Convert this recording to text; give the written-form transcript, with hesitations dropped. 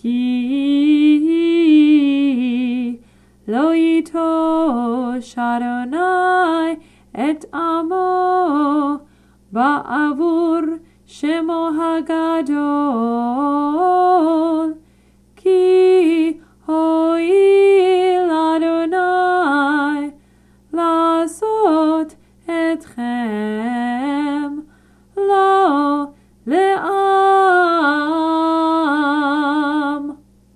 כי לא יטוש אדוני את עמו בעבור שמו הגדול, כי הואיל אדוני לעשות אתכם